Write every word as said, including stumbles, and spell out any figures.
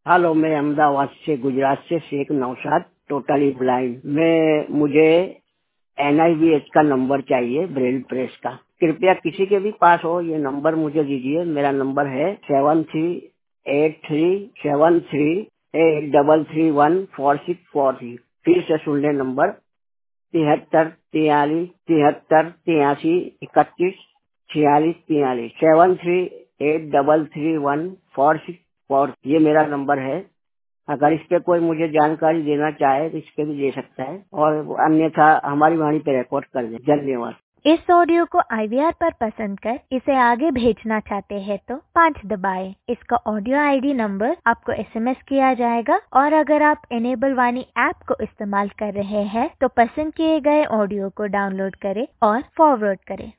Hello, मैं अहमदाबाद से, गुजरात से शेख नौशाद, टोटली ब्लाइंड। मैं मुझे एन आई बी एच का नंबर चाहिए, ब्रेल प्रेस का। कृपया किसी के भी पास हो ये नंबर मुझे दीजिए। मेरा नंबर है seven three eight three seven three eight double three one four six four three. फिर से सुन ले नंबर तिहत्तर तियालीस तिहत्तर तिरासी इकतीस छियालीस तियालीस seven three eight double three one four six four. ये मेरा नंबर है। अगर इस पे कोई मुझे जानकारी देना चाहे तो इस पे भी दे सकता है, और अन्यथा हमारी वाणी पे रिकॉर्ड कर दे। धन्यवाद। इस ऑडियो को आई वी आर पर पसंद कर इसे आगे भेजना चाहते हैं तो पाँच दबाएं। इसका ऑडियो आई डी नंबर आपको एस एम एस किया जाएगा, और अगर आप इनेबल वाणी ऐप को इस्तेमाल कर रहे हैं तो पसंद किए गए ऑडियो को डाउनलोड करें और फॉरवर्ड करें।